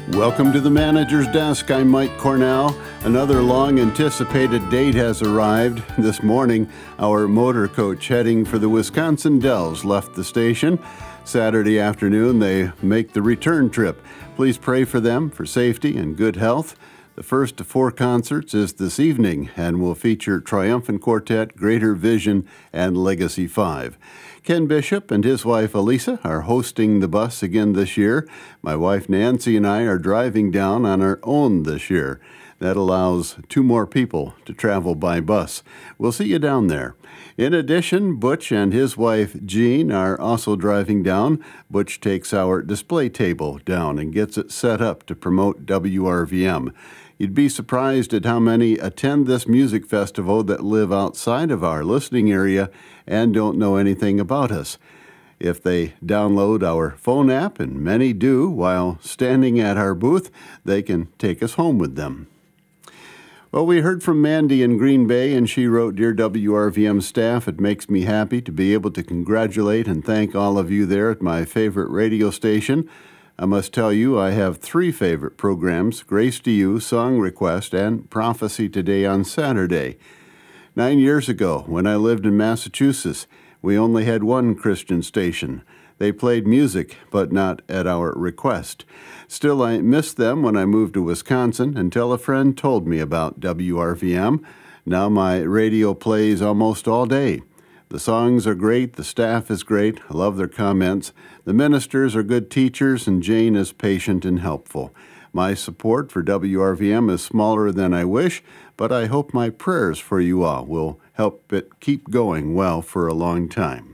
Welcome to the Manager's Desk. I'm Mike Cornell. Another long-anticipated date has arrived. This morning, our motor coach heading for the Wisconsin Dells left the station. Saturday afternoon, they make the return trip. Please pray for them for safety and good health. The first of 4 concerts is this evening and will feature Triumphant Quartet, Greater Vision, and Legacy 5. Ken Bishop and his wife Elisa are hosting the bus again this year. My wife Nancy and I are driving down on our own this year. That allows 2 more people to travel by bus. We'll see you down there. In addition, Butch and his wife Jean are also driving down. Butch takes our display table down and gets it set up to promote WRVM. You'd be surprised at how many attend this music festival that live outside of our listening area and don't know anything about us. If they download our phone app, and many do, while standing at our booth, they can take us home with them. Well, we heard from Mandy in Green Bay, and she wrote, "Dear WRVM staff, it makes me happy to be able to congratulate and thank all of you there at my favorite radio station. I must tell you, I have 3 favorite programs, Grace to You, Song Request, and Prophecy Today on Saturday. 9 years ago, when I lived in Massachusetts, we only had 1 Christian station. They played music, but not at our request. Still, I missed them when I moved to Wisconsin until a friend told me about WRVM. Now my radio plays almost all day. The songs are great, the staff is great, I love their comments. The ministers are good teachers, and Jane is patient and helpful. My support for WRVM is smaller than I wish, but I hope my prayers for you all will help it keep going well for a long time."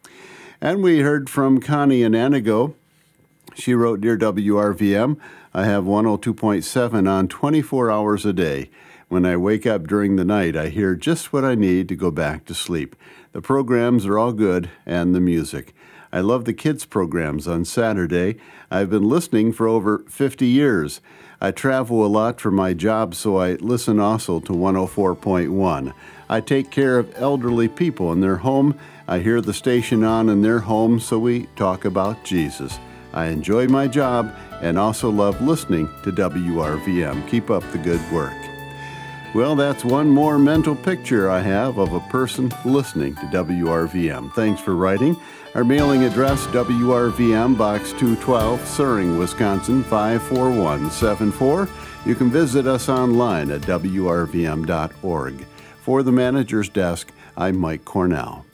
And we heard from Connie in Anago. She wrote, "Dear WRVM, I have 102.7 on 24 hours a day. When I wake up during the night, I hear just what I need to go back to sleep. The programs are all good, and the music. I love the kids' programs on Saturday. I've been listening for over 50 years. I travel a lot for my job, so I listen also to 104.1. I take care of elderly people in their home. I hear the station on in their home, so we talk about Jesus. I enjoy my job and also love listening to WRVM. Keep up the good work." Well, that's one more mental picture I have of a person listening to WRVM. Thanks for writing. Our mailing address, WRVM, Box 212, Suring, Wisconsin, 54174. You can visit us online at WRVM.org. For the Manager's Desk, I'm Mike Cornell.